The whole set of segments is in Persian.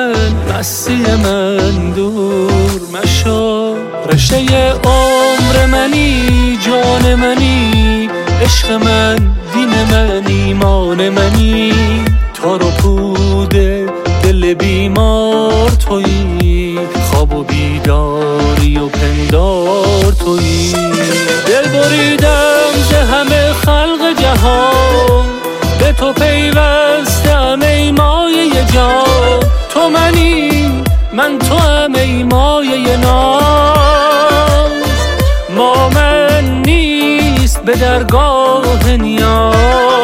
من مستی من دور مشو. رشته عمر منی، جان منی، عشق من، دین من، ایمان منی. تار و پود دل بیمار تویی، خواب و بیداری و پندار تویی. دل بریدم ز همه خلق جهان، به تو پیوستم ای مایه جان. تو منی، من تو هم ای مایه ناز. ما من نیست به درگاه نیاز.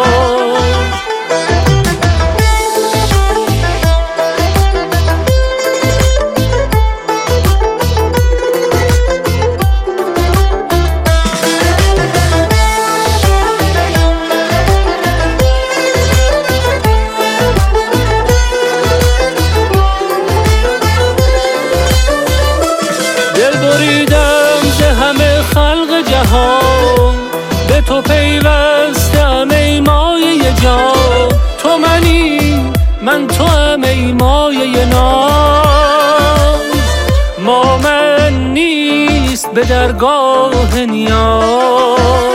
بریدم ز همه خلق جهان، به تو پیوستم ای مایه جان. تو منی، من تو هم ای مایه ناز. ما من نیست به درگاه نیاز.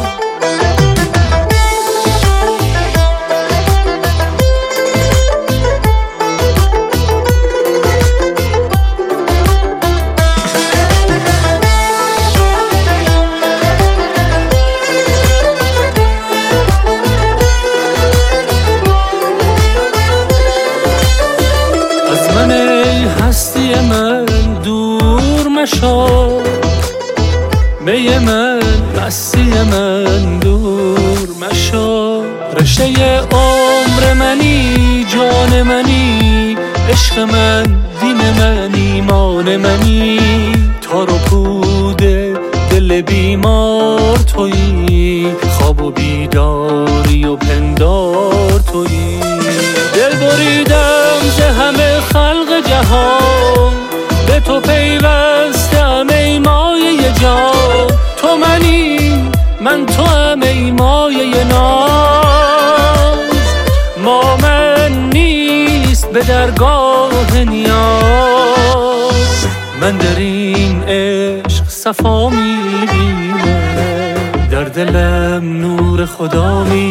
هستی من دور مشو، می من مستی من دور مشو. رشته عمر منی، جان منی، عشق من، دین من، ایمان منی. تار و پود دل بیمار تویی، خواب و بیداری و پندار تویی. دل بریدم ز همه خلق جهان، به تو پیوستم ای مایه جان. تو منی، من تو هم ای مایه ناز. ما من نیست به درگاه نیاز. من در این عشق صفا میبینم، در دلم نور خدا میبینم.